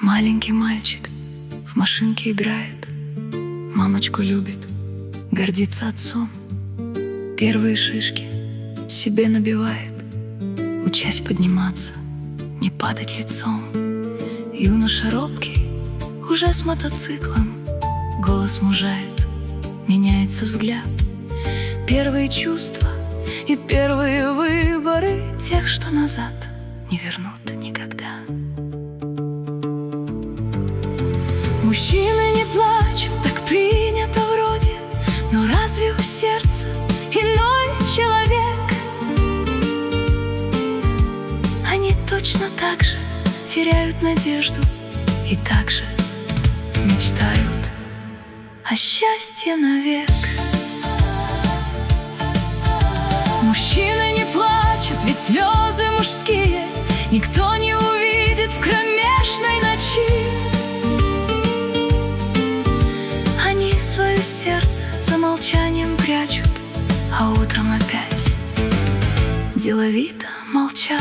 Маленький мальчик в машинке играет, мамочку любит, гордится отцом. Первые шишки себе набивает, учась подниматься, не падать лицом. Юноша робкий уже с мотоциклом, голос мужает, меняется взгляд. Первые чувства и первые выборы тех, что назад не вернут никогда. Мужчины не плачут, так принято вроде, но разве у сердца иной человек? Они точно так же теряют надежду и так же мечтают о счастье навек. Мужчины не плачут, ведь слезы мужские никто не увидит в кромешной ночи. Они свое сердце за молчанием прячут, а утром опять деловито молчат.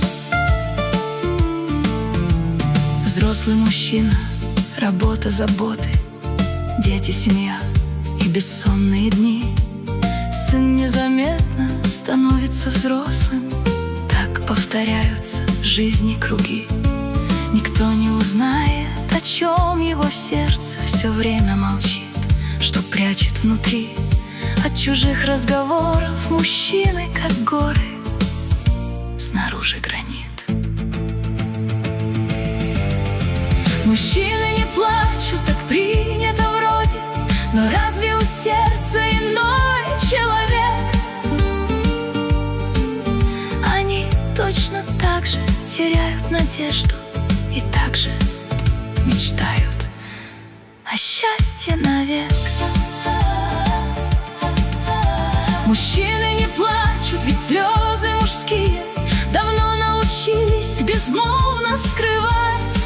Взрослый мужчина, работа, заботы, дети, семья и бессонные дни. Сын незаметно становится взрослым, так повторяются жизни круги. Никто не узнает, о чем его сердце все время молчит, что прячет внутри. От чужих разговоров мужчины, как горы, снаружи гранит. Мужчины не плачут, так принято вроде, но разве у сердца иной человек? Они точно так же теряют надежду и так же мечтают о счастье навек. Мужчины не плачут, ведь слезы мужские давно научились безмолвно скрывать,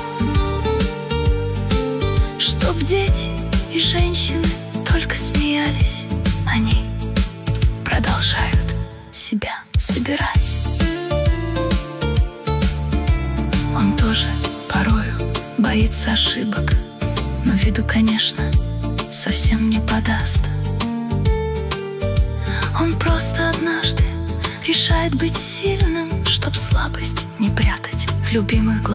чтоб дети и женщины только смеялись. Они продолжают себя собирать. Он тоже порою боится ошибок, но виду, конечно, совсем не подаст. Он просто однажды решает быть сильным, чтоб слабость не прятать в любимых глазах.